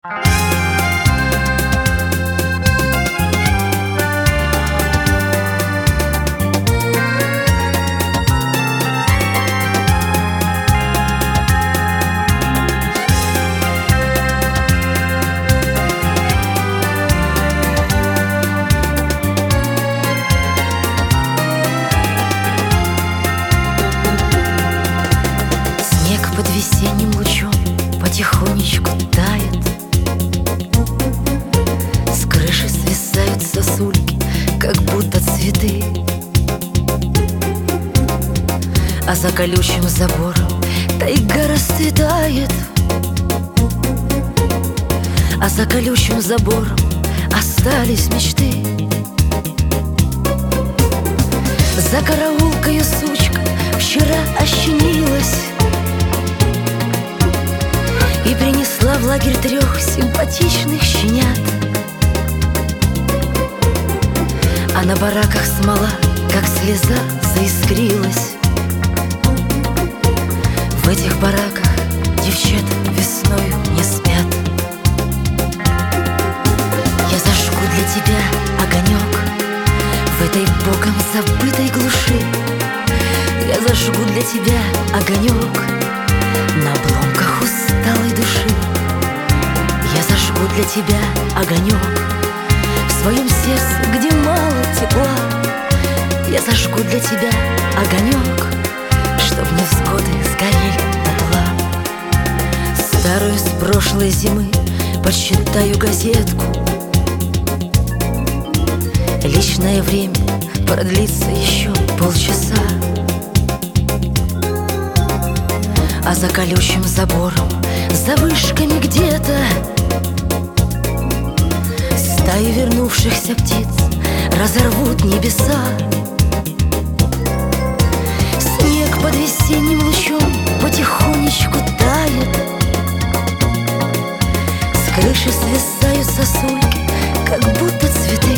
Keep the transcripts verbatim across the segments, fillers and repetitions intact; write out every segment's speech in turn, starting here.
Под весенним лучом потихонечку тает, с крыши свисают сосульки, как будто цветы. А за колючим забором тайга расцветает, а за колючим забором остались мечты. За караулкою сучка вчера ощенилась и принесла в лагерь трех симпатичных щенят. А на бараках смола, как слеза, заискрилась. В этих бараках девчат весною не спят. Я зажгу для тебя огонек в этой богом забытой глуши. Я зажгу для тебя огонек на обломках усталой души. Я зажгу для тебя огонек в своем сердце, где мало тепла. Я зажгу для тебя огонек, чтоб невзгоды сгорели дотла. Старую с прошлой зимы подсчитаю газетку. Личное время продлится еще полчаса. А за колючим забором, за вышками где-то стаи вернувшихся птиц разорвут небеса. Снег под весенним лучом потихонечку тает, с крыши свисают сосульки, как будто цветы.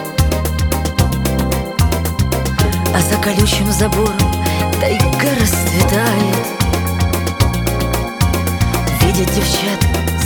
А за колючим забором тайга расцветает. Видят девчат